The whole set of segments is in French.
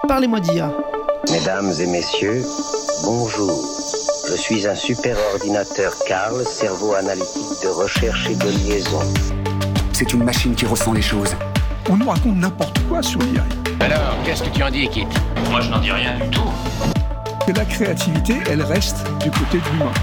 Parlez-moi d'IA. Mesdames et messieurs, bonjour. Je suis un super ordinateur Karl, cerveau analytique de recherche et de liaison. C'est une machine qui ressent les choses. On nous raconte n'importe quoi sur l'IA. Alors, qu'est-ce que tu en dis, Kit ? Moi, je n'en dis rien du tout. Que la créativité, elle reste du côté de l'humain.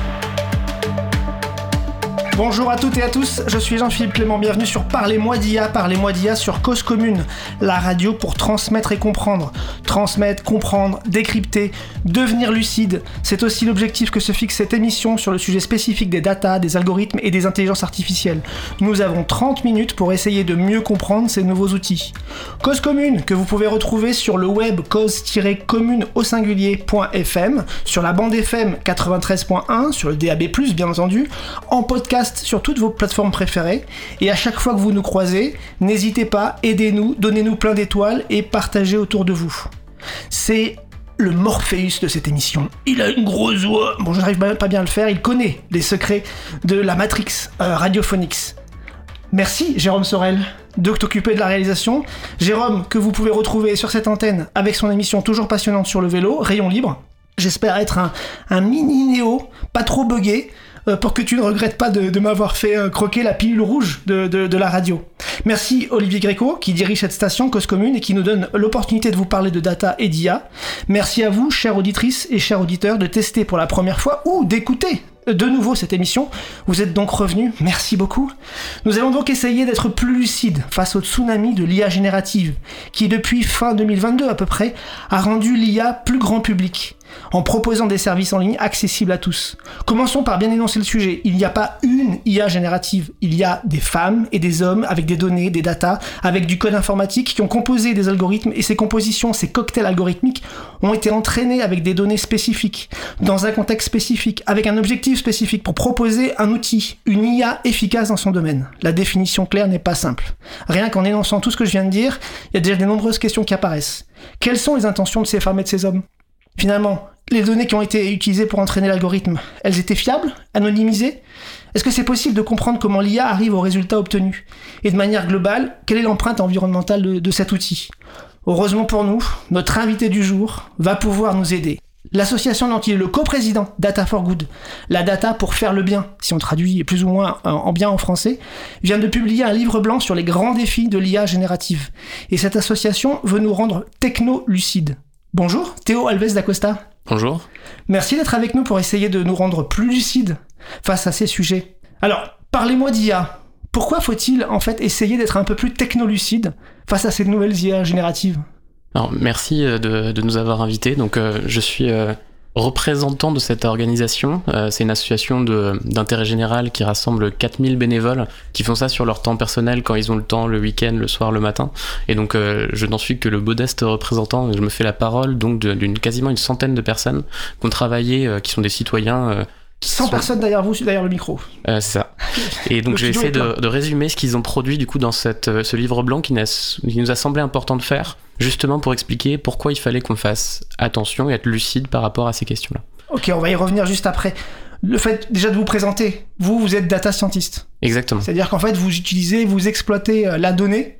Bonjour à toutes et à tous, je suis Jean-Philippe Clément, bienvenue sur Parlez-moi d'IA sur Cause Commune, la radio pour transmettre et comprendre. Transmettre, comprendre, décrypter, devenir lucide, c'est aussi l'objectif que se fixe cette émission sur le sujet spécifique des data, des algorithmes et des intelligences artificielles. Nous avons 30 minutes pour essayer de mieux comprendre ces nouveaux outils. Cause Commune, que vous pouvez retrouver sur le web cause-commune au singulier.fm, sur la bande FM 93.1, sur le DAB+, bien entendu, en podcast sur toutes vos plateformes préférées, et à chaque fois que vous nous croisez, n'hésitez pas, aidez-nous, donnez-nous plein d'étoiles et partagez autour de vous. C'est le Morpheus de cette émission. Il a une grosse voix, bon je n'arrive pas bien à le faire, il connaît les secrets de la Matrix radiophonics. Merci Jérôme Sorel de t'occuper de la réalisation. Jérôme, que vous pouvez retrouver sur cette antenne avec son émission toujours passionnante sur le vélo, Rayon Libre. J'espère être un mini Néo, pas trop buggé, pour que tu ne regrettes pas de m'avoir fait croquer la pilule rouge de la radio. Merci Olivier Gréco, qui dirige cette station Cause Commune et qui nous donne l'opportunité de vous parler de data et d'IA. Merci à vous, chères auditrices et chers auditeurs, de tester pour la première fois ou d'écouter de nouveau cette émission. Vous êtes donc revenus, merci beaucoup. Nous allons donc essayer d'être plus lucides face au tsunami de l'IA générative, qui depuis fin 2022 à peu près, a rendu l'IA plus grand public, en proposant des services en ligne accessibles à tous. Commençons par bien énoncer le sujet. Il n'y a pas une IA générative, il y a des femmes et des hommes avec des données, des datas, avec du code informatique qui ont composé des algorithmes, et ces compositions, ces cocktails algorithmiques ont été entraînés avec des données spécifiques, dans un contexte spécifique, avec un objectif spécifique pour proposer un outil, une IA efficace dans son domaine. La définition claire n'est pas simple. Rien qu'en énonçant tout ce que je viens de dire, il y a déjà de nombreuses questions qui apparaissent. Quelles sont les intentions de ces femmes et de ces hommes ? Finalement, les données qui ont été utilisées pour entraîner l'algorithme, elles étaient fiables, anonymisées ? Est-ce que c'est possible de comprendre comment l'IA arrive aux résultats obtenus ? Et de manière globale, quelle est l'empreinte environnementale de cet outil ? Heureusement pour nous, notre invité du jour va pouvoir nous aider. L'association dont il est le coprésident, Data for Good, la data pour faire le bien, si on traduit plus ou moins en bien en français, vient de publier un livre blanc sur les grands défis de l'IA générative. Et cette association veut nous rendre techno-lucides. Bonjour, Théo Alves d'Acosta. Bonjour. Merci d'être avec nous pour essayer de nous rendre plus lucides face à ces sujets. Alors, parlez-moi d'IA. Pourquoi faut-il en fait essayer d'être un peu plus technolucide face à ces nouvelles IA génératives ? Alors, merci de nous avoir invités. Donc, je suis représentant de cette organisation. C'est une association d'intérêt général qui rassemble 4000 bénévoles qui font ça sur leur temps personnel quand ils ont le temps, le week-end, le soir, le matin. Et donc, je n'en suis que le modeste représentant. Je me fais la parole donc d'une quasiment une centaine de personnes qui ont travaillé, qui sont des citoyens. 100 personnes derrière vous, derrière le micro. C'est ça. Et donc, je vais essayer de résumer ce qu'ils ont produit du coup dans ce livre blanc qui nous a semblé important de faire, justement pour expliquer pourquoi il fallait qu'on fasse attention et être lucide par rapport à ces questions-là. Ok, on va y revenir juste après. Le fait déjà de vous présenter, vous êtes data scientist. Exactement. C'est-à-dire qu'en fait, vous exploitez la donnée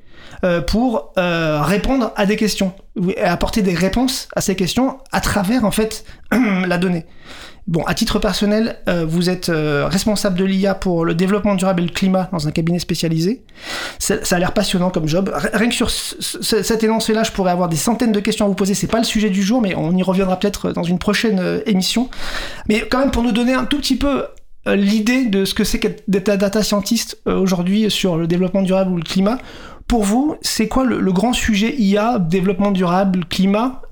pour répondre à des questions, et apporter des réponses à ces questions à travers en fait la donnée. Bon, à titre personnel, vous êtes responsable de l'IA pour le développement durable et le climat dans un cabinet spécialisé. Ça a l'air passionnant comme job. Rien que sur cet énoncé-là, je pourrais avoir des centaines de questions à vous poser. C'est pas le sujet du jour, mais on y reviendra peut-être dans une prochaine émission. Mais quand même, pour nous donner un tout petit peu l'idée de ce que c'est d'être un data scientist aujourd'hui sur le développement durable ou le climat, pour vous, c'est quoi le grand sujet IA, développement durable, climat,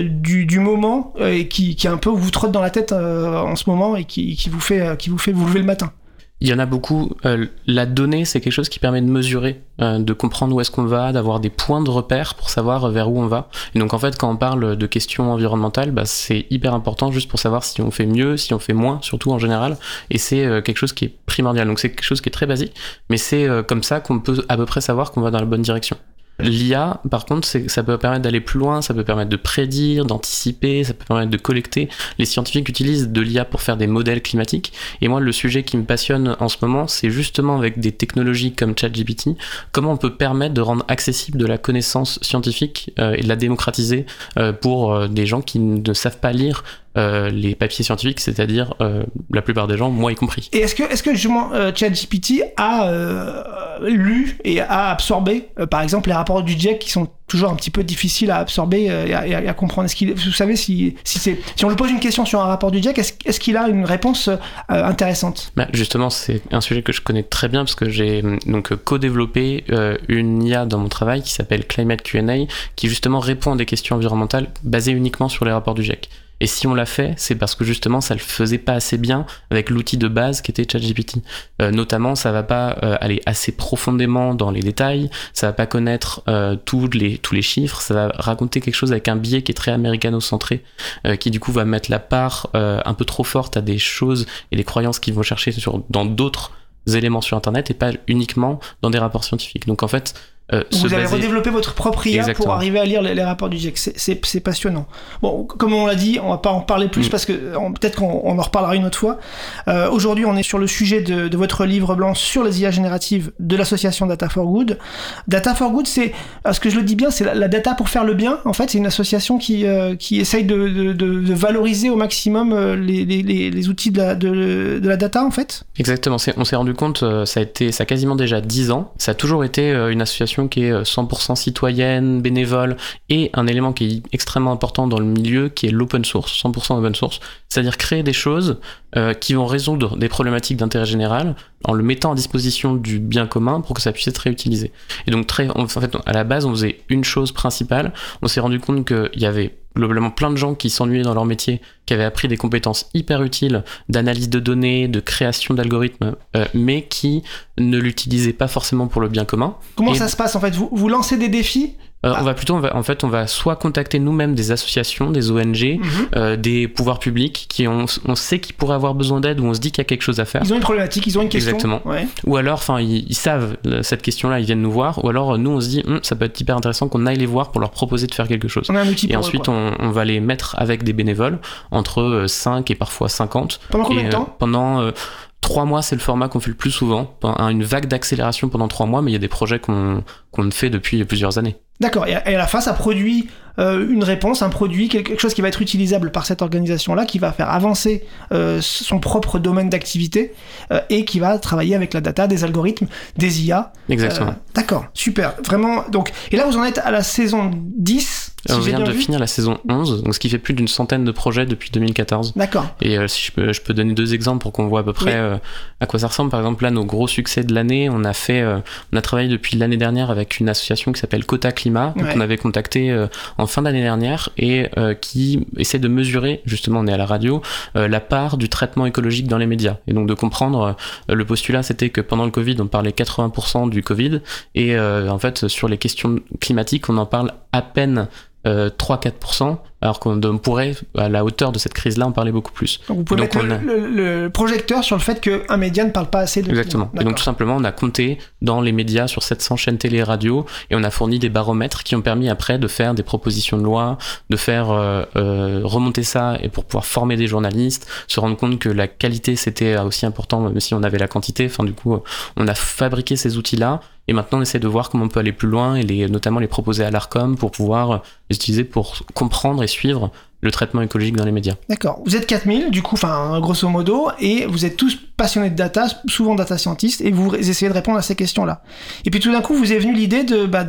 du moment, et qui un peu vous trotte dans la tête en ce moment et qui vous fait vous lever le matin? Il y en a beaucoup. La donnée, c'est quelque chose qui permet de mesurer, de comprendre où est-ce qu'on va, d'avoir des points de repère pour savoir vers où on va. Et donc en fait, quand on parle de questions environnementales, c'est hyper important juste pour savoir si on fait mieux, si on fait moins, surtout en général. Et c'est quelque chose qui est primordial. Donc c'est quelque chose qui est très basique, mais c'est comme ça qu'on peut à peu près savoir qu'on va dans la bonne direction. L'IA, par contre, ça peut permettre d'aller plus loin, ça peut permettre de prédire, d'anticiper, ça peut permettre de collecter. Les scientifiques utilisent de l'IA pour faire des modèles climatiques. Et moi, le sujet qui me passionne en ce moment, c'est justement avec des technologies comme ChatGPT, comment on peut permettre de rendre accessible de la connaissance scientifique et de la démocratiser pour des gens qui ne savent pas lire les papiers scientifiques, c'est-à-dire la plupart des gens, moi y compris. Et est-ce que justement ChatGPT a lu et a absorbé, par exemple, les rapports du GIEC qui sont toujours un petit peu difficiles à absorber et à comprendre. Vous savez si on lui pose une question sur un rapport du GIEC, est-ce qu'il a une réponse intéressante ? Justement, c'est un sujet que je connais très bien parce que j'ai donc co-développé une IA dans mon travail qui s'appelle Climate Q&A, qui justement répond à des questions environnementales basées uniquement sur les rapports du GIEC. Et si on l'a fait, c'est parce que justement ça le faisait pas assez bien avec l'outil de base qui était ChatGPT. Notamment, ça va pas aller assez profondément dans les détails, ça va pas connaître tous les chiffres, ça va raconter quelque chose avec un biais qui est très américano-centré, qui du coup va mettre la part un peu trop forte à des choses et des croyances qu'ils vont chercher dans d'autres éléments sur Internet et pas uniquement dans des rapports scientifiques. Donc en fait, vous avez redéveloppé votre propre IA Exactement. Pour arriver à lire les rapports du GIEC. C'est passionnant. Bon, comme on l'a dit, on va pas en parler plus parce que peut-être qu'on en reparlera une autre fois. Aujourd'hui, on est sur le sujet de votre livre blanc sur les IA génératives de l'association Data for Good. Data for Good, c'est, est-ce que je le dis bien, c'est la data pour faire le bien. En fait, c'est une association qui essaye de valoriser au maximum les outils de la data, en fait. Exactement. On s'est rendu compte, ça a quasiment déjà 10 ans. Ça a toujours été une association qui est 100% citoyenne, bénévole, et un élément qui est extrêmement important dans le milieu, qui est l'open source, 100% open source, c'est-à-dire créer des choses qui vont résoudre des problématiques d'intérêt général en le mettant à disposition du bien commun pour que ça puisse être réutilisé. Et donc en fait, à la base, on faisait une chose principale. On s'est rendu compte qu'il y avait globalement plein de gens qui s'ennuyaient dans leur métier, qui avaient appris des compétences hyper utiles d'analyse de données, de création d'algorithmes, mais qui ne l'utilisaient pas forcément pour le bien commun. Comment ça se passe en fait ? Vous lancez des défis ? On va soit contacter nous-mêmes des associations, des ONG, des pouvoirs publics on sait qu'ils pourraient avoir besoin d'aide ou on se dit qu'il y a quelque chose à faire. Ils ont une problématique, ils ont une question. Exactement. Ouais. Ou alors, ils savent cette question-là, ils viennent nous voir. Ou alors, nous, on se dit, ça peut être hyper intéressant qu'on aille les voir pour leur proposer de faire quelque chose. On a un outil pour et ensuite, on va les mettre avec des bénévoles, entre 5 et parfois 50. Pendant combien de temps ? Pendant 3 mois, c'est le format qu'on fait le plus souvent. Une vague d'accélération pendant 3 mois, mais il y a des projets qu'on fait depuis plusieurs années. D'accord, et à la fin, ça produit une réponse, un produit, quelque chose qui va être utilisable par cette organisation-là, qui va faire avancer son propre domaine d'activité et qui va travailler avec la data, des algorithmes, des IA. Exactement. D'accord, super. Vraiment, donc, et là, vous en êtes à la saison 10. On vient de finir la saison 11, donc ce qui fait plus d'une centaine de projets depuis 2014. D'accord. Et si je peux donner 2 exemples pour qu'on voit à peu près à quoi ça ressemble. Par exemple, là, nos gros succès de l'année, on a travaillé depuis l'année dernière avec une association qui s'appelle Quota Climat, qu'on avait contacté en fin d'année dernière et qui essaie de mesurer, justement, on est à la radio, la part du traitement écologique dans les médias. Et donc de comprendre, le postulat, c'était que pendant le Covid, on parlait 80% du Covid et en fait, sur les questions climatiques, on en parle à peine 3-4%, alors qu'on pourrait, à la hauteur de cette crise-là, en parler beaucoup plus. Donc vous pouvez mettre le projecteur sur le fait qu'un média ne parle pas assez de... Exactement. Et donc tout simplement, on a compté dans les médias sur 700 chaînes télé et radio, et on a fourni des baromètres qui ont permis après de faire des propositions de loi, de faire remonter ça, et pour pouvoir former des journalistes, se rendre compte que la qualité c'était aussi important, même si on avait la quantité. Enfin, du coup, on a fabriqué ces outils-là, et maintenant on essaie de voir comment on peut aller plus loin, et notamment les proposer à l'ARCOM pour pouvoir les utiliser pour comprendre et suivre le traitement écologique dans les médias. D'accord. Vous êtes 4000, du coup, grosso modo, et vous êtes tous passionnés de data, souvent data scientists, et vous essayez de répondre à ces questions-là. Et puis tout d'un coup, vous est venue l'idée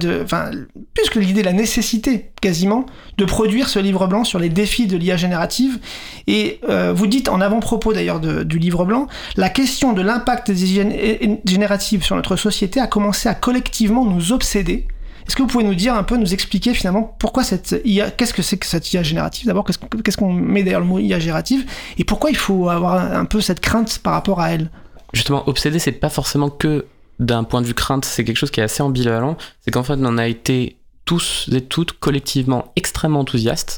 plus que l'idée, la nécessité, quasiment, de produire ce livre blanc sur les défis de l'IA générative. Et vous dites, en avant-propos d'ailleurs du livre blanc, la question de l'impact des IA génératives sur notre société a commencé à collectivement nous obséder. Est-ce que vous pouvez nous dire un peu, nous expliquer finalement pourquoi cette IA, qu'est-ce que c'est que cette IA générative d'abord, qu'est-ce qu'on met derrière le mot IA générative et pourquoi il faut avoir un peu cette crainte par rapport à elle ? Justement, obsédé, c'est pas forcément que d'un point de vue crainte, c'est quelque chose qui est assez ambivalent, c'est qu'en fait on a été tous et toutes collectivement extrêmement enthousiastes,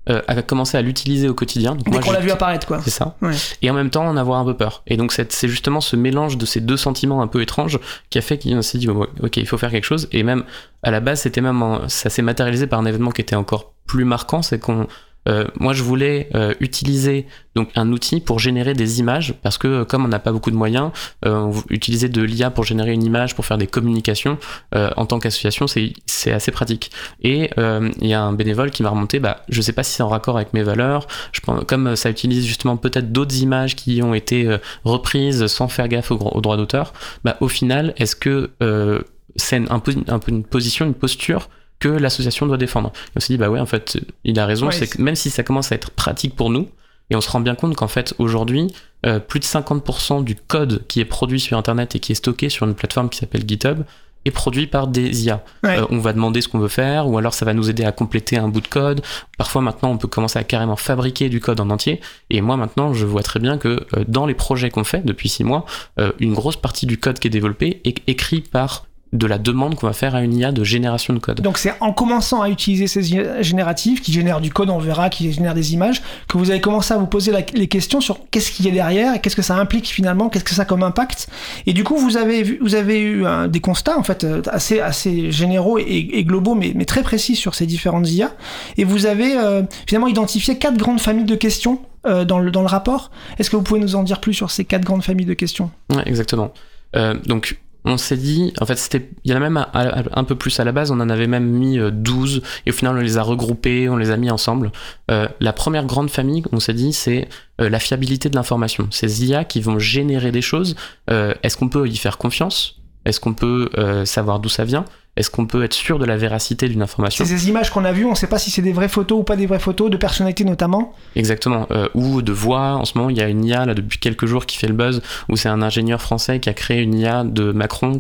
à commencer à l'utiliser au quotidien. Donc dès qu'on l'a vu apparaître, quoi. C'est ça. Ouais. Et en même temps en avoir un peu peur. Et donc c'est justement ce mélange de ces deux sentiments un peu étranges qui a fait qu'on s'est dit ok, il faut faire quelque chose. Et même à la base ça s'est matérialisé par un événement qui était encore plus marquant, c'est qu'on moi je voulais utiliser donc un outil pour générer des images, parce que comme on n'a pas beaucoup de moyens, utiliser de l'IA pour générer une image, pour faire des communications, en tant qu'association c'est assez pratique. Et il y a un bénévole qui m'a remonté, je sais pas si c'est en raccord avec mes valeurs, je pense, comme ça utilise justement peut-être d'autres images qui ont été reprises sans faire gaffe aux droits d'auteur, au final est-ce que c'est un peu une position, une posture que l'association doit défendre. Et on s'est dit, ouais, en fait, il a raison, c'est que même si ça commence à être pratique pour nous, et on se rend bien compte qu'en fait, aujourd'hui, plus de 50% du code qui est produit sur Internet et qui est stocké sur une plateforme qui s'appelle GitHub est produit par des IA. Ouais. On va demander ce qu'on veut faire, ou alors ça va nous aider à compléter un bout de code. Parfois, maintenant, on peut commencer à carrément fabriquer du code en entier. Et moi, maintenant, je vois très bien que dans les projets qu'on fait depuis 6 mois, une grosse partie du code qui est développé est écrit par de la demande qu'on va faire à une IA de génération de code. Donc c'est en commençant à utiliser ces IA génératives, qui génèrent du code, on verra, qui génèrent des images, que vous avez commencé à vous poser les questions sur qu'est-ce qu'il y a derrière, et qu'est-ce que ça implique finalement, qu'est-ce que ça a comme impact. Et du coup, vous avez eu des constats en fait assez généraux et globaux, mais très précis sur ces différentes IA. Et vous avez finalement identifié 4 grandes familles de questions dans le rapport. Est-ce que vous pouvez nous en dire plus sur ces 4 grandes familles de questions ? Ouais, exactement. Donc on s'est dit, en fait, il y en a même un peu plus à la base, on en avait même mis 12, et au final on les a regroupés, on les a mis ensemble. La première grande famille, on s'est dit, c'est la fiabilité de l'information. Ces IA qui vont générer des choses, est-ce qu'on peut y faire confiance ? Est-ce qu'on peut savoir d'où ça vient ? Est-ce qu'on peut être sûr de la véracité d'une information ? C'est ces images qu'on a vues, on ne sait pas si c'est des vraies photos ou pas des vraies photos, de personnalités notamment. Exactement, ou de voix. En ce moment, il y a une IA là, depuis quelques jours qui fait le buzz, où c'est un ingénieur français qui a créé une IA de Macron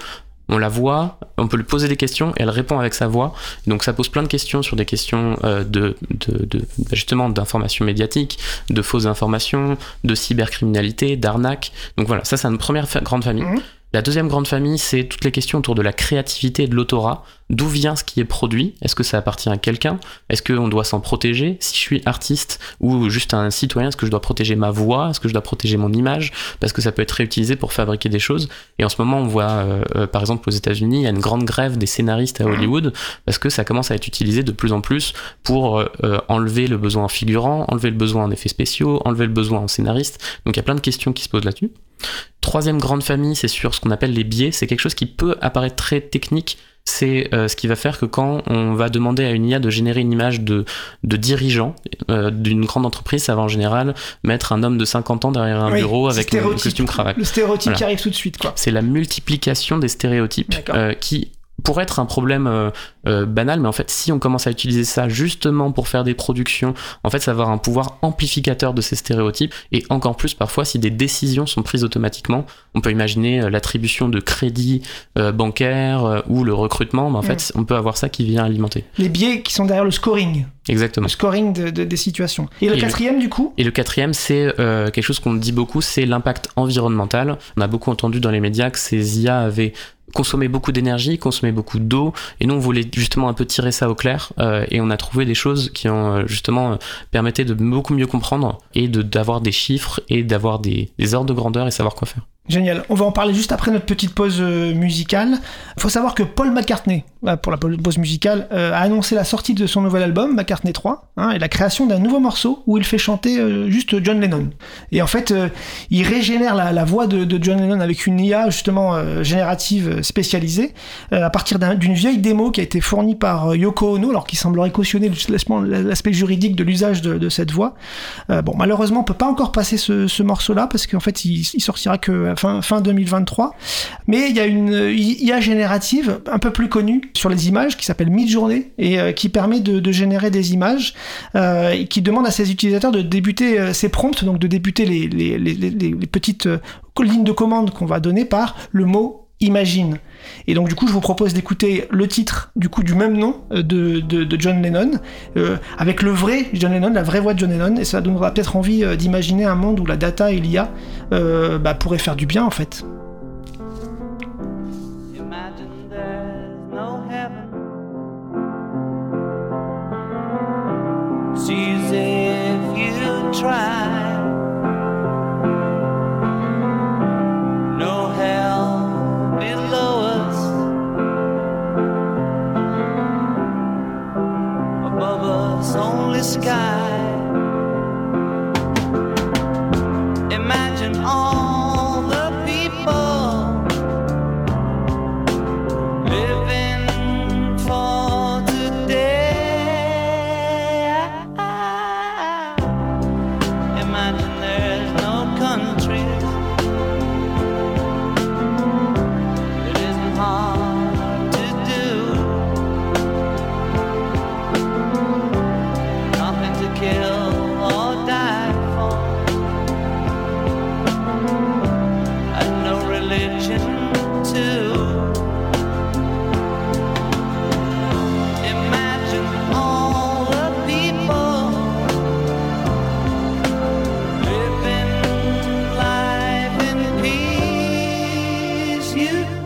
on la voit, on peut lui poser des questions et elle répond avec sa voix. Donc ça pose plein de questions sur des questions justement d'informations médiatiques, de fausses informations, de cybercriminalité, d'arnaque. Donc voilà, ça c'est une première grande famille. Mmh. La deuxième grande famille, c'est toutes les questions autour de la créativité et de l'autorat. D'où vient ce qui est produit ? Est-ce que ça appartient à quelqu'un ? Est-ce qu'on doit s'en protéger ? Si je suis artiste ou juste un citoyen, est-ce que je dois protéger ma voix ? Est-ce que je dois protéger mon image ? Parce que ça peut être réutilisé pour fabriquer des choses. Et en ce moment, on voit, par exemple, aux États-Unis, il y a une grande grève des scénaristes à Hollywood parce que ça commence à être utilisé de plus en plus pour enlever le besoin en figurant, enlever le besoin en effets spéciaux, enlever le besoin en scénariste. Donc il y a plein de questions qui se posent là-dessus. Troisième grande famille, c'est sur ce qu'on appelle les biais. C'est quelque chose qui peut apparaître très technique. C'est ce qui va faire que quand on va demander à une IA de générer une image de dirigeant d'une grande entreprise, ça va en général mettre un homme de 50 ans derrière un bureau avec un costume cravate. Le stéréotype qui arrive tout de suite, quoi. C'est la multiplication des stéréotypes qui pourrait être un problème banal, mais en fait si on commence à utiliser ça justement pour faire des productions, en fait ça va avoir un pouvoir amplificateur de ces stéréotypes, et encore plus parfois si des décisions sont prises automatiquement. On peut imaginer l'attribution de crédits bancaires ou le recrutement, mais en fait on peut avoir ça qui vient alimenter. Les biais qui sont derrière le scoring. Exactement. Le scoring des situations. Et le quatrième du coup ? Et le quatrième, c'est quelque chose qu'on dit beaucoup, c'est l'impact environnemental. On a beaucoup entendu dans les médias que ces IA avaient consommé beaucoup d'énergie, consommé beaucoup d'eau, et nous on voulait justement un peu tirer ça au clair, et on a trouvé des choses qui ont justement permettaient de beaucoup mieux comprendre et d'avoir des chiffres et d'avoir des ordres de grandeur et savoir quoi faire. Génial. On va en parler juste après notre petite pause musicale. Il faut savoir que Paul McCartney, pour la pause musicale, a annoncé la sortie de son nouvel album, McCartney 3, et la création d'un nouveau morceau où il fait chanter juste John Lennon. Et en fait, il régénère la voix de John Lennon avec une IA justement générative spécialisée à partir d'une vieille démo qui a été fournie par Yoko Ono, alors qu'il semblerait cautionner l'aspect juridique de l'usage de cette voix. Malheureusement, on peut pas encore passer ce morceau-là parce qu'en fait, il sortira que fin 2023, mais il y a une IA générative un peu plus connue sur les images qui s'appelle Midjourney et qui permet de générer des images et qui demande à ses utilisateurs de débuter ses prompts, donc de débuter les petites lignes de commande qu'on va donner par le mot Imagine. Et donc du coup je vous propose d'écouter le titre du même nom de John Lennon avec le vrai John Lennon, la vraie voix de John Lennon, et ça donnera peut-être envie d'imaginer un monde où la data et l'IA pourraient faire du bien en fait. Imagine there's no heaven. See try. No hell below us, above us only sky. Imagine all the people living for today. Imagine there's no countries. It isn't hard to do. Nothing to kill or die for, and no religion too. Imagine all the people living life in peace.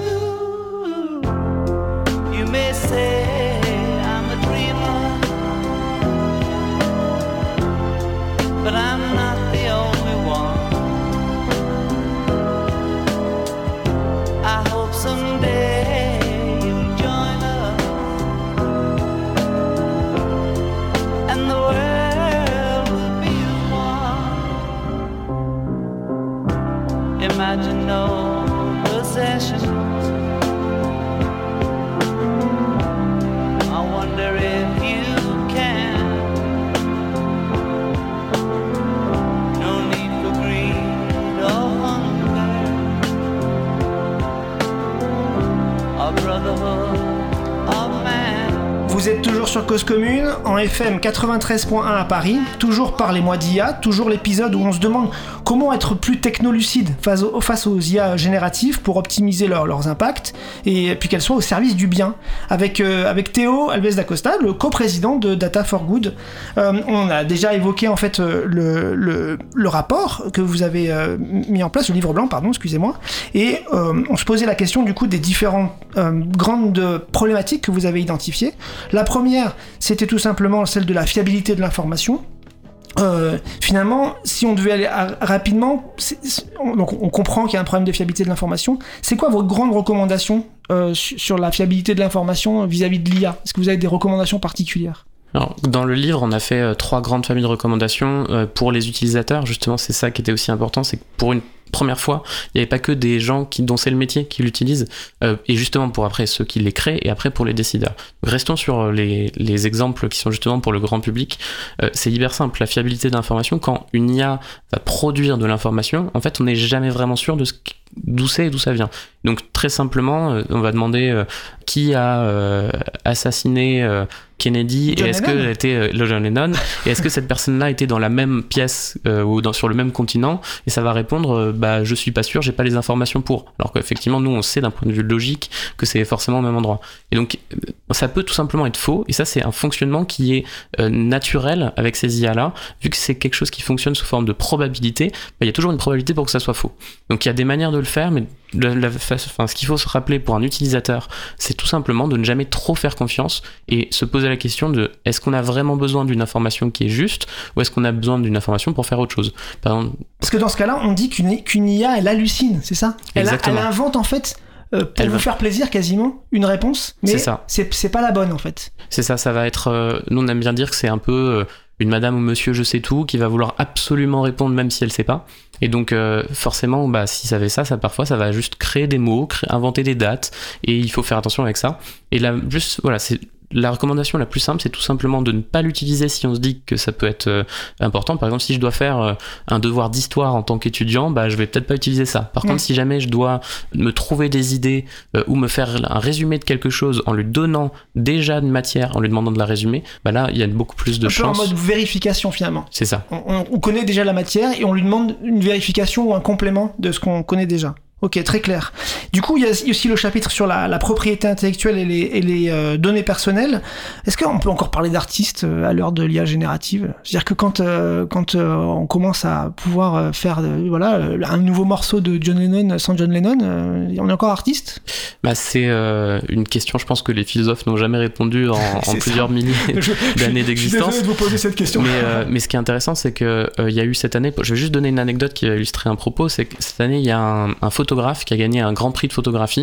You may say I'm a dreamer, but I'm not the only one. I hope someday you'll join us, and the world will be as one. Imagine no possessions. I wonder if you can. No need for greed or hunger, a brotherhood of man. Vous êtes toujours sur Cause Commune, en FM 93.1 à Paris, toujours Parlez-moi d'IA, toujours l'épisode où on se demande comment être plus technolucide face aux IA génératives pour optimiser leurs impacts et puis qu'elles soient au service du bien. Avec Théo Alves da Costa, le coprésident de Data for Good. On a déjà évoqué en fait le rapport que vous avez mis en place, le livre blanc, pardon, excusez-moi, et on se posait la question du coup des différentes grandes problématiques que vous avez identifiées. La première, c'était tout simplement celle de la fiabilité de l'information. Finalement, si on devait aller rapidement, donc on comprend qu'il y a un problème de fiabilité de l'information. C'est quoi vos grandes recommandations sur la fiabilité de l'information vis-à-vis de l'IA ? Est-ce que vous avez des recommandations particulières ? Alors, dans le livre, on a fait 3 grandes familles de recommandations pour les utilisateurs. Justement, c'est ça qui était aussi important, c'est que pour une première fois, il n'y avait pas que des gens dont c'est le métier qui l'utilisent, et justement pour après ceux qui les créent, et après pour les décideurs. Donc, restons sur les exemples qui sont justement pour le grand public. C'est hyper simple, la fiabilité de l'information, quand une IA va produire de l'information, en fait on n'est jamais vraiment sûr de d'où c'est et d'où ça vient. Donc très simplement, on va demander qui a assassiné Kennedy, John et est-ce Lennon. que était John Lennon, et est-ce que cette personne-là était dans la même pièce ou sur le même continent, et ça va répondre je suis pas sûr, j'ai pas les informations pour. Alors qu'effectivement nous on sait d'un point de vue logique que c'est forcément au même endroit. Et donc ça peut tout simplement être faux, et ça c'est un fonctionnement qui est naturel avec ces IA-là, vu que c'est quelque chose qui fonctionne sous forme de probabilité, il y a toujours une probabilité pour que ça soit faux. Donc il y a des manières de le faire, mais ce qu'il faut se rappeler pour un utilisateur, c'est tout simplement de ne jamais trop faire confiance et se poser la question de est-ce qu'on a vraiment besoin d'une information qui est juste, ou est-ce qu'on a besoin d'une information pour faire autre chose. Par exemple, parce que dans ce cas-là, on dit qu'une IA, elle hallucine, c'est ça ? Elle invente en fait, pour vous faire plaisir quasiment, une réponse, mais c'est pas la bonne en fait. C'est ça, ça va être... nous on aime bien dire que c'est un peu... une madame ou monsieur je sais tout qui va vouloir absolument répondre même si elle sait pas, et donc forcément si ça fait ça parfois ça va juste créer des mots, inventer des dates, et il faut faire attention avec ça. Et là juste voilà, c'est la recommandation la plus simple, c'est tout simplement de ne pas l'utiliser si on se dit que ça peut être important. Par exemple, si je dois faire un devoir d'histoire en tant qu'étudiant, je vais peut-être pas utiliser ça. Par contre, si jamais je dois me trouver des idées ou me faire un résumé de quelque chose en lui donnant déjà une matière, en lui demandant de la résumer, là, il y a beaucoup plus de chances. Un peu en mode vérification finalement. C'est ça. On connaît déjà la matière et on lui demande une vérification ou un complément de ce qu'on connaît déjà. Ok, très clair. Du coup, il y a aussi le chapitre sur la propriété intellectuelle et les données personnelles. Est-ce qu'on peut encore parler d'artistes à l'heure de l'IA générative ? C'est-à-dire que quand on commence à pouvoir faire un nouveau morceau de John Lennon sans John Lennon, on est encore artiste ? C'est une question, je pense, que les philosophes n'ont jamais répondu en plusieurs milliers d'années d'existence. Je suis désolé de vous poser cette question. Mais ce qui est intéressant, c'est qu'il y a eu cette année, je vais juste donner une anecdote qui va illustrer un propos, c'est que cette année, il y a un photographe qui a gagné un grand prix de photographie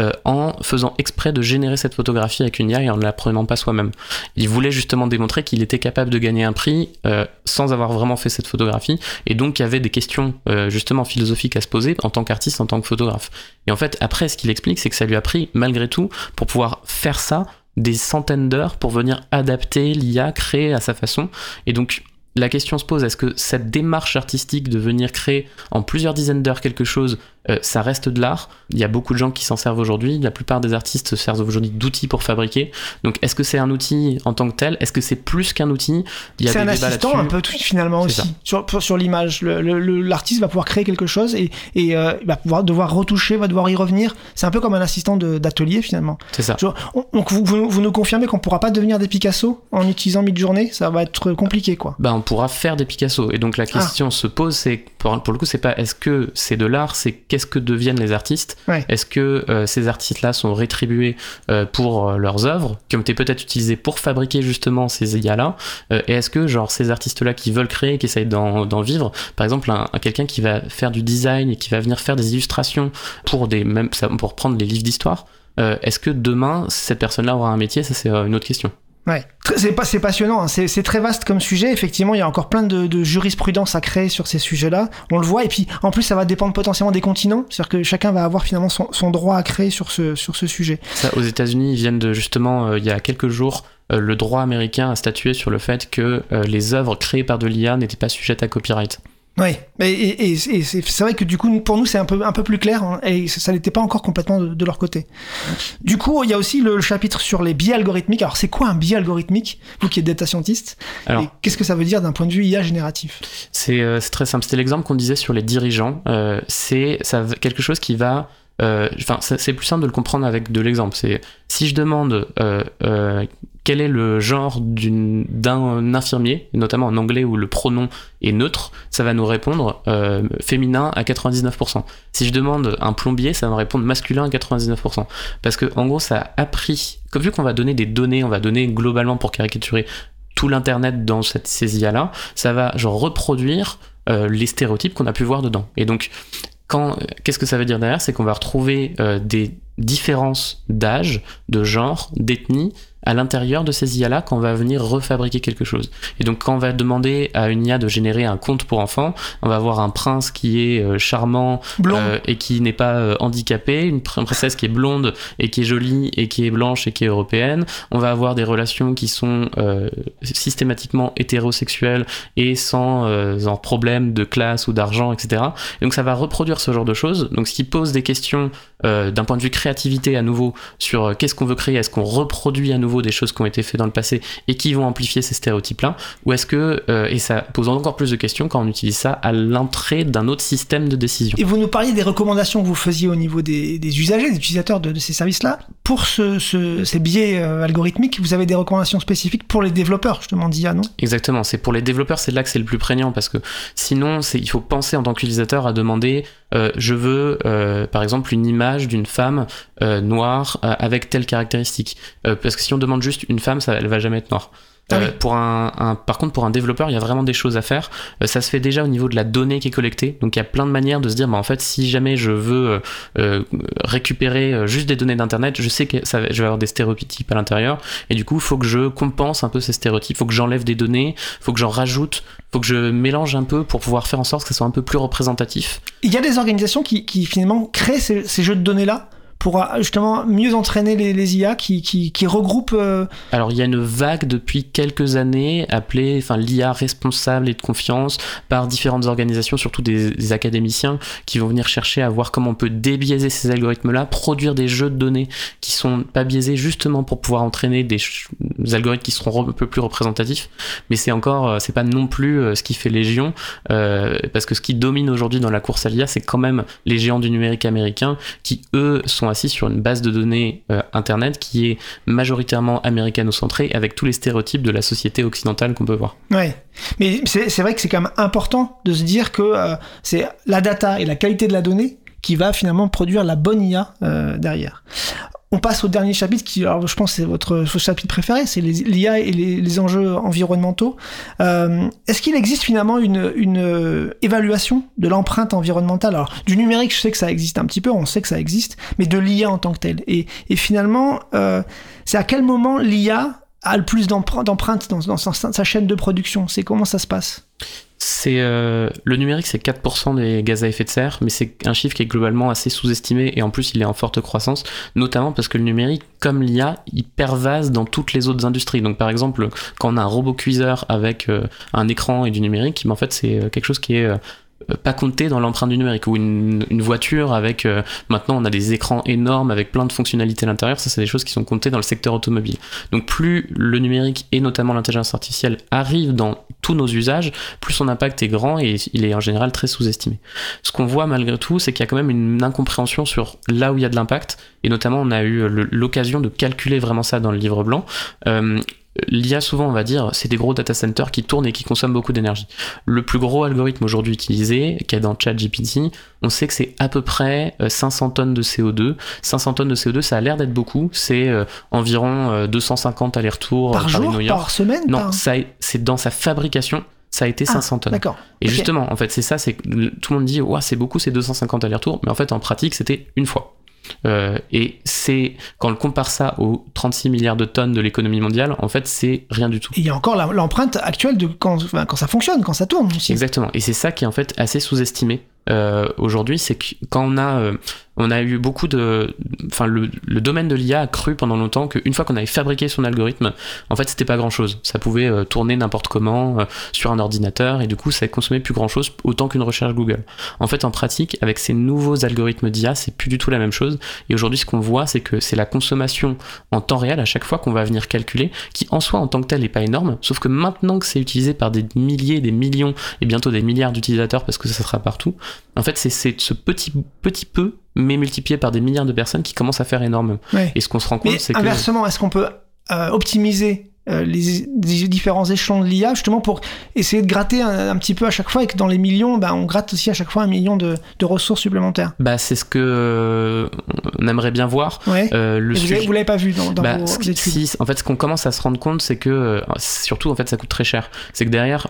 en faisant exprès de générer cette photographie avec une IA et en ne la prenant pas soi-même. Il voulait justement démontrer qu'il était capable de gagner un prix sans avoir vraiment fait cette photographie, et donc il y avait des questions justement philosophiques à se poser en tant qu'artiste, en tant que photographe. Et en fait, après, ce qu'il explique, c'est que ça lui a pris, malgré tout, pour pouvoir faire ça, des centaines d'heures pour venir adapter l'IA, créer à sa façon. Et donc, la question se pose, est-ce que cette démarche artistique de venir créer en plusieurs dizaines d'heures quelque chose, ça reste de l'art ? Il y a beaucoup de gens qui s'en servent aujourd'hui, la plupart des artistes se servent aujourd'hui d'outils pour fabriquer. Donc est-ce que c'est un outil en tant que tel ? Est-ce que c'est plus qu'un outil ? Il y a c'est des un débats assistant là-dessus. un peu finalement C'est aussi sur l'image. L'artiste va pouvoir créer quelque chose et il va pouvoir devoir retoucher, va devoir y revenir. C'est un peu comme un assistant d'atelier finalement. C'est ça. Donc vous nous confirmez qu'on pourra pas devenir des Picasso en utilisant Midjourney ? Ça va être compliqué quoi. On pourra faire des Picasso. Et donc la question se pose, c'est pour le coup, c'est pas est-ce que c'est de l'art, c'est qu'est-ce que deviennent les artistes ? Ouais. Est-ce que ces artistes-là sont rétribués pour leurs œuvres, qui ont été peut-être utilisées pour fabriquer justement ces IA-là ? Et est-ce que ces artistes-là qui veulent créer, qui essayent d'en vivre, par exemple quelqu'un qui va faire du design et qui va venir faire des illustrations pour prendre les livres d'histoire, est-ce que demain cette personne-là aura un métier ? Ça, c'est une autre question. Ouais, c'est passionnant, hein. C'est très vaste comme sujet. Effectivement, il y a encore plein de jurisprudence à créer sur ces sujets-là. On le voit, et puis en plus, ça va dépendre potentiellement des continents. C'est-à-dire que chacun va avoir finalement son droit à créer sur ce sujet. Ça, aux États-Unis, ils viennent de justement, il y a quelques jours, le droit américain a statué sur le fait que les œuvres créées par de l'IA n'étaient pas sujettes à copyright. Oui, et c'est vrai que du coup, pour nous, c'est un peu plus clair, hein, et ça n'était pas encore complètement de leur côté. Du coup, il y a aussi le chapitre sur les biais algorithmiques. Alors, c'est quoi un biais algorithmique, vous qui êtes data scientist ? Et qu'est-ce que ça veut dire d'un point de vue IA génératif ? C'est très simple. C'était l'exemple qu'on disait sur les dirigeants. C'est quelque chose qui va... c'est plus simple de le comprendre avec de l'exemple. C'est si je demande quel est le genre d'un infirmier, notamment en anglais où le pronom est neutre, ça va nous répondre féminin à 99%. Si je demande un plombier, ça va me répondre masculin à 99%. Parce que en gros, ça a appris, vu qu'on va donner des données, on va donner globalement, pour caricaturer, tout l'internet dans ces IA-là, ça va reproduire les stéréotypes qu'on a pu voir dedans. Et donc, qu'est-ce que ça veut dire derrière ? C'est qu'on va retrouver des différences d'âge, de genre, d'ethnie à l'intérieur de ces IA-là quand on va venir refabriquer quelque chose. Et donc quand on va demander à une IA de générer un conte pour enfants, on va avoir un prince qui est charmant et qui n'est pas handicapé, une princesse qui est blonde et qui est jolie et qui est blanche et qui est européenne. On va avoir des relations qui sont systématiquement hétérosexuelles et sans problème de classe ou d'argent, etc. Et donc ça va reproduire ce genre de choses. Donc ce qui pose des questions d'un point de vue créativité à nouveau sur qu'est-ce qu'on veut créer, est-ce qu'on reproduit à nouveau des choses qui ont été faites dans le passé et qui vont amplifier ces stéréotypes-là, ou est-ce que, et ça pose encore plus de questions quand on utilise ça à l'entrée d'un autre système de décision. Et vous nous parliez des recommandations que vous faisiez au niveau des usagers, des utilisateurs de ces services-là. Pour ces biais algorithmiques, vous avez des recommandations spécifiques pour les développeurs, justement, d'IA, non ? Exactement, c'est pour les développeurs, c'est là que c'est le plus prégnant, parce que sinon, il faut penser en tant qu'utilisateur à demander je veux, par exemple, une image d'une femme noire avec telle caractéristique. Parce que si on demande juste une femme, elle va jamais être noire. Par contre, pour un développeur, il y a vraiment des choses à faire. Ça se fait déjà au niveau de la donnée qui est collectée. Donc, il y a plein de manières de se dire, en fait, si jamais je veux récupérer juste des données d'Internet, je sais que je vais avoir des stéréotypes à l'intérieur. Et du coup, il faut que je compense un peu ces stéréotypes. Il faut que j'enlève des données. Il faut que j'en rajoute. Il faut que je mélange un peu pour pouvoir faire en sorte que ça soit un peu plus représentatif. Il y a des organisations qui finalement créent ces jeux de données-là pour justement mieux entraîner les IA qui regroupent... Alors il y a une vague depuis quelques années appelée l'IA responsable et de confiance par différentes organisations, surtout des académiciens qui vont venir chercher à voir comment on peut débiaiser ces algorithmes-là, produire des jeux de données qui sont pas biaisés justement pour pouvoir entraîner des algorithmes qui seront un peu plus représentatifs. Mais c'est pas non plus ce qui fait légion, parce que ce qui domine aujourd'hui dans la course à l'IA, c'est quand même les géants du numérique américain qui, eux, sont assis sur une base de données Internet qui est majoritairement américano-centrée avec tous les stéréotypes de la société occidentale qu'on peut voir. Ouais, mais c'est vrai que c'est quand même important de se dire que c'est la data et la qualité de la donnée qui va finalement produire la bonne IA derrière. On passe au dernier chapitre qui, alors je pense, c'est votre chapitre préféré, c'est l'IA et les enjeux environnementaux. Est-ce qu'il existe finalement une évaluation de l'empreinte environnementale ? Alors, du numérique, je sais que ça existe un petit peu, on sait que ça existe, mais de l'IA en tant que telle. Et finalement, c'est à quel moment l'IA a le plus d'empreintes dans sa chaîne de production ? C'est comment ça se passe ? Le numérique, c'est 4% des gaz à effet de serre, mais c'est un chiffre qui est globalement assez sous-estimé et en plus il est en forte croissance, notamment parce que le numérique, comme l'IA, il pervase dans toutes les autres industries. Donc par exemple, quand on a un robot cuiseur avec un écran et du numérique, en fait c'est quelque chose qui est pas compté dans l'empreinte du numérique, ou une voiture avec maintenant on a des écrans énormes avec plein de fonctionnalités à l'intérieur. Ça, c'est des choses qui sont comptées dans le secteur automobile. Donc plus le numérique et notamment l'intelligence artificielle arrivent dans tous nos usages, plus son impact est grand et il est en général très sous-estimé. Ce qu'on voit malgré tout, c'est qu'il y a quand même une incompréhension sur là où il y a de l'impact, et notamment on a eu l'occasion de calculer vraiment ça dans le livre blanc. L'IA, souvent, on va dire, c'est des gros data centers qui tournent et qui consomment beaucoup d'énergie. Le plus gros algorithme aujourd'hui utilisé, qui est dans ChatGPT, on sait que c'est à peu près 500 tonnes de CO2. 500 tonnes de CO2, ça a l'air d'être beaucoup. C'est environ 250 allers-retours par jour, New York. Par semaine. Non, c'est dans sa fabrication. Ça a été 500 tonnes. D'accord. Et justement, en fait, c'est ça, c'est que tout le monde dit, c'est beaucoup, c'est 250 allers-retours. Mais en fait, en pratique, c'était une fois. Et c'est, quand on compare ça aux 36 milliards de tonnes de l'économie mondiale, en fait, c'est rien du tout. Et il y a encore l'empreinte actuelle de quand ça fonctionne, quand ça tourne aussi. Exactement. Et c'est ça qui est en fait assez sous-estimé aujourd'hui, c'est que quand on a eu beaucoup de... Enfin, le domaine de l'IA a cru pendant longtemps qu'une fois qu'on avait fabriqué son algorithme, en fait, c'était pas grand-chose. Ça pouvait tourner n'importe comment sur un ordinateur, et du coup, ça consommait plus grand-chose, autant qu'une recherche Google. En fait, en pratique, avec ces nouveaux algorithmes d'IA, c'est plus du tout la même chose. Et aujourd'hui, ce qu'on voit, c'est que c'est la consommation en temps réel, à chaque fois qu'on va venir calculer, qui en soi, en tant que tel, n'est pas énorme, sauf que maintenant que c'est utilisé par des milliers, des millions, et bientôt des milliards d'utilisateurs, parce que ça sera partout, en fait, c'est ce petit peu, mais multiplié par des milliards de personnes qui commencent à faire énorme. Ouais. Et ce qu'on se rend compte, c'est que... Inversement, est-ce qu'on peut optimiser les différents échelons de l'IA, justement pour essayer de gratter un petit peu à chaque fois, et que dans les millions, on gratte aussi à chaque fois 1 million de ressources supplémentaires? C'est ce que on aimerait bien voir. Ouais. Vous l'avez pas vu dans vos études? Si, en fait, ce qu'on commence à se rendre compte, c'est que, surtout, en fait, ça coûte très cher. C'est que derrière,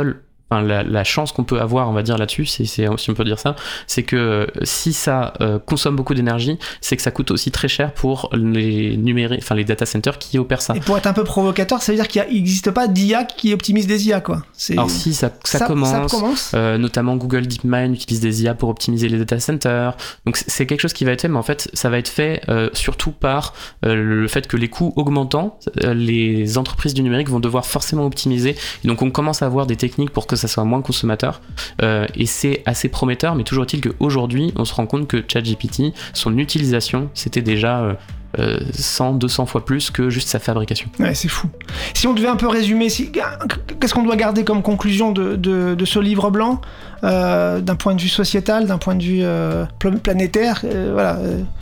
la chance qu'on peut avoir, on va dire là-dessus, si on peut dire ça, c'est que si ça consomme beaucoup d'énergie, c'est que ça coûte aussi très cher pour les data centers qui opèrent ça. Et pour être un peu provocateur, ça veut dire qu'il n'existe pas d'IA qui optimise des IA, quoi. Alors si, ça commence. Notamment Google DeepMind utilise des IA pour optimiser les data centers. Donc c'est quelque chose qui va être fait, mais en fait, ça va être fait surtout par le fait que les coûts augmentant, les entreprises du numérique vont devoir forcément optimiser. Et donc on commence à avoir des techniques pour que ça soit moins consommateur, et c'est assez prometteur, mais toujours est-il qu'aujourd'hui on se rend compte que ChatGPT, son utilisation, c'était déjà 100-200 fois plus que juste sa fabrication. Ouais, c'est fou. Si on devait un peu résumer, qu'est-ce qu'on doit garder comme conclusion de ce livre blanc, d'un point de vue sociétal, d'un point de vue planétaire, voilà.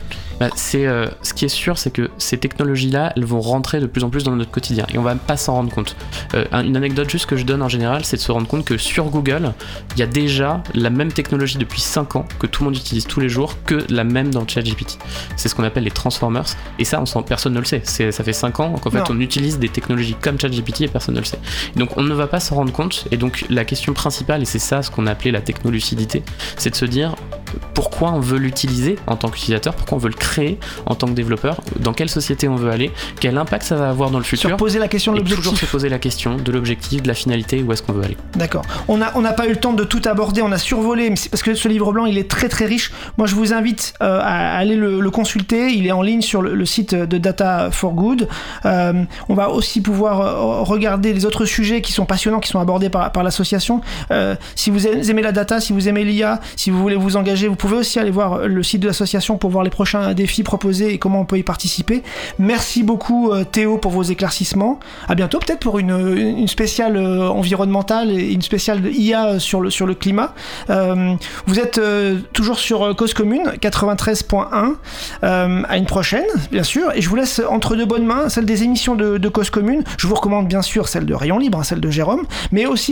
Ce qui est sûr, c'est que ces technologies-là, elles vont rentrer de plus en plus dans notre quotidien et on va pas s'en rendre compte. Une anecdote juste que je donne en général, c'est de se rendre compte que sur Google, il y a déjà la même technologie depuis 5 ans que tout le monde utilise tous les jours, que la même dans ChatGPT. C'est ce qu'on appelle les transformers, et ça, personne ne le sait. Ça fait 5 ans qu'en fait on utilise des technologies comme ChatGPT et personne ne le sait. Et donc on ne va pas s'en rendre compte, et donc la question principale, et c'est ça ce qu'on a appelé la technolucidité, c'est de se dire pourquoi on veut l'utiliser en tant qu'utilisateur, pourquoi on veut le créer en tant que développeur, dans quelle société on veut aller, quel impact ça va avoir dans le futur. Sur poser la question de l'objectif. Toujours se poser la question de l'objectif, de la finalité, où est-ce qu'on veut aller. D'accord. On n'a pas eu le temps de tout aborder, on a survolé, mais c'est parce que ce livre blanc, il est très très riche. Moi, je vous invite à aller le consulter. Il est en ligne sur le site de Data for Good. On va aussi pouvoir regarder les autres sujets qui sont passionnants, qui sont abordés par l'association. Si vous aimez la data, si vous aimez l'IA, si vous voulez vous engager, vous pouvez aussi aller voir le site de l'association pour voir les prochains défis proposés et comment on peut y participer. Merci beaucoup Théo pour vos éclaircissements. À bientôt peut-être pour une spéciale environnementale et une spéciale IA sur le climat. Vous êtes toujours sur Cause Commune 93.1. À une prochaine, bien sûr. Et je vous laisse entre de bonnes mains celle des émissions de Cause Commune. Je vous recommande bien sûr celle de Rayon Libre, celle de Jérôme, mais aussi